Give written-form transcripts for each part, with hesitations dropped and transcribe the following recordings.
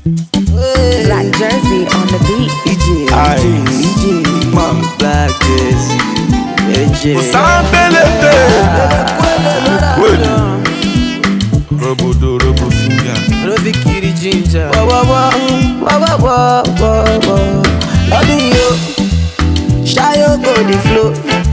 Black Jersey on the beat. EJ, Mom, Black Jersey, EJ. Osambelete. Robodo, Robo Finger. Robi Kiri Ginger. Loving you, shy you go the flow.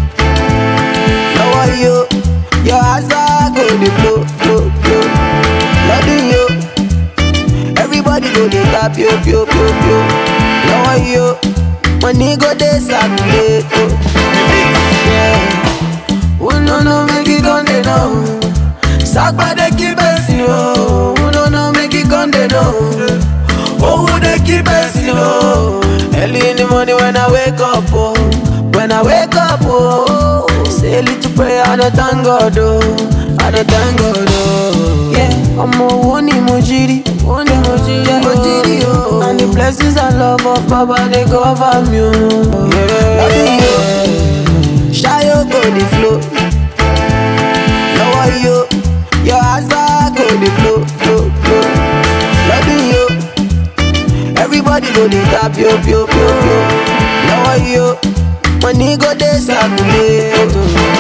Love you, your eyes go the flow. Loving you, everybody go the tap yo. Love you, money go the circulate. Oh no, make it come they know. Sakpa they keep us you. Oh no, make it come they know. Oh, they keep us you. Early in the morning when I wake up, oh. Say a little prayer, I don't thank God, oh. Yeah, I'm a one emoji, oh. And the blessings and love of Baba, they cover me, oh. Yeah, shy you go the flow. Love you, your eyes go the flow. Loving you, everybody go the tap yo. Love you, money go the circulate.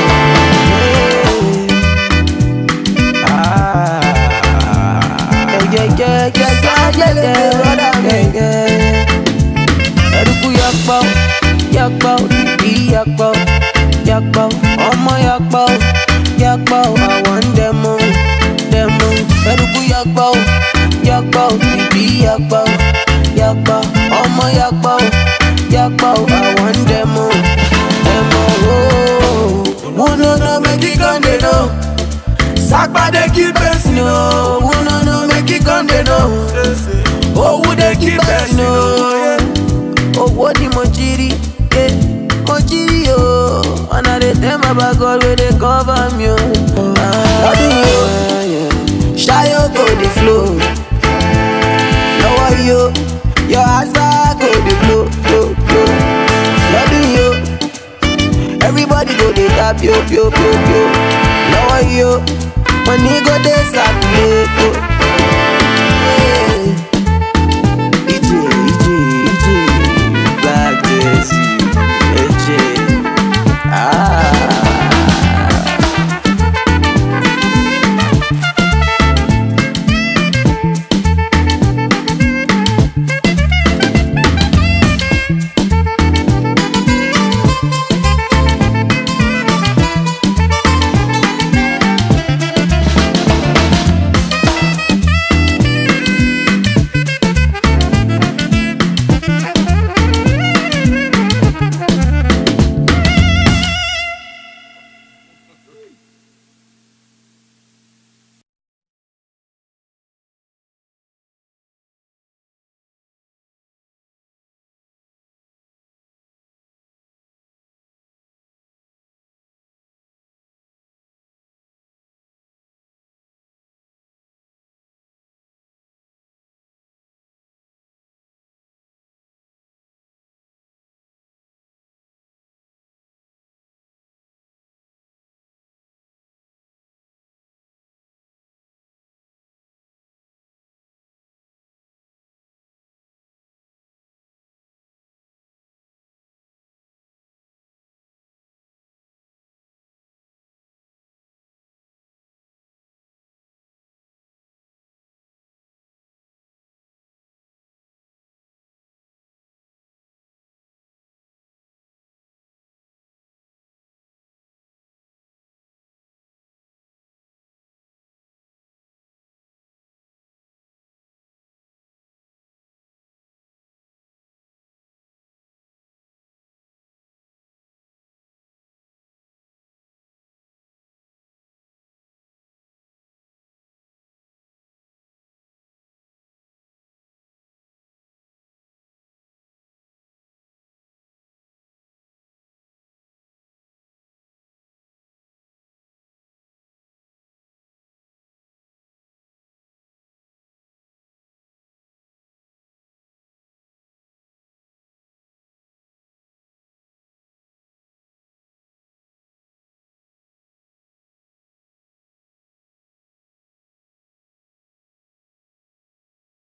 Eruku yakbao, bibi yakbao, ọmọ yakbao, I want demo. Eruku yakbao, bibi yakbao, ọmọ yakbao, I want demo. Who no make it come they know. Sakpa they keep us no. Who no make it come they know. Oh, who they keep us no. Oh, what the mojiri, yeah, mojiri oh. And I dey tell my bad God where they cover me oh. Shy you go the flow. Love you, your eyes go the flow. Loving you, everybody go the tap yo. Love you, money go the circulate.